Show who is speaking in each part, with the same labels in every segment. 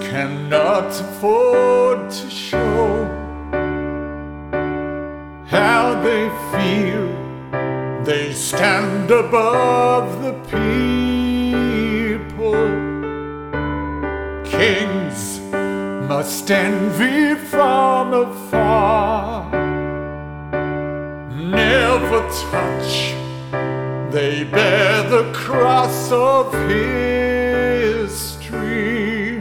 Speaker 1: cannot afford to show how they feel. They stand above the people. Kings must envy from afar, never touch. They bear the cross of history.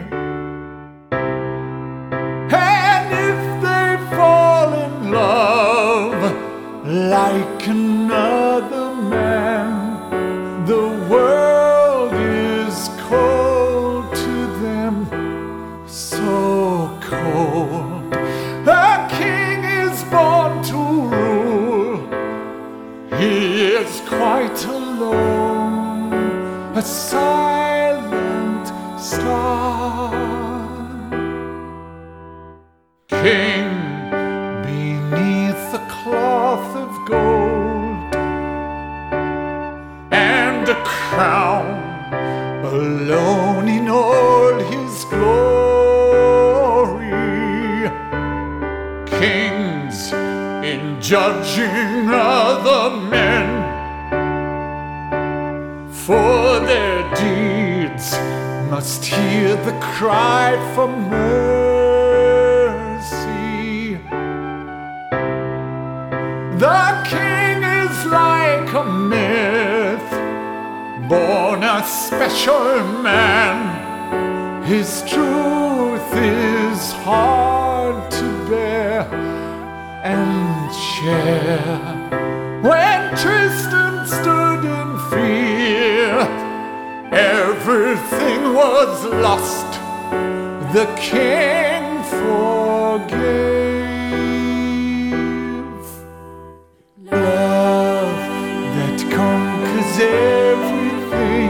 Speaker 1: And if they fall in love like another man, the world is cold to them, so cold. A king is born to rule. He is quite alone, a silent star. King beneath a cloth of gold and a crown, alone in all his glory. Kings in judging other men for their deeds must hear the cry for mercy. The king is like a myth, born a special man. His truth is hard to bear and share. When Tristan stood in fear, everything was lost. The king forgave. Love that conquers everything.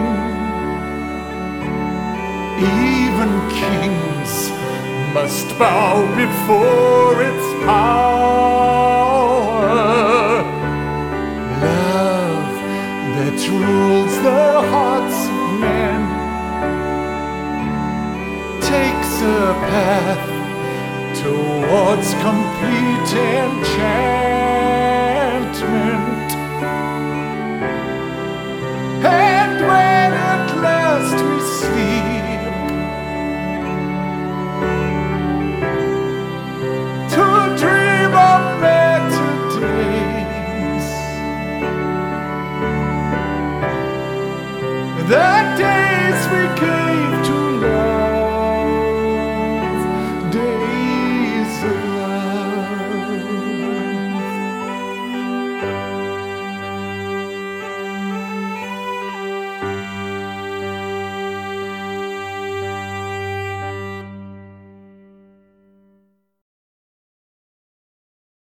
Speaker 1: Even kings must bow before its power. Love that rules the hearts of men takes a path towards complete enchantment.